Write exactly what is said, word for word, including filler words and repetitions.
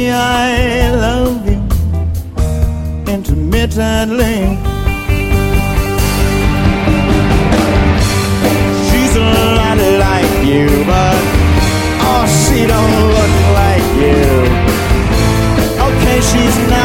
say I love you intermittently. She's a lot like you, but oh, she don't look like you. Okay, she's not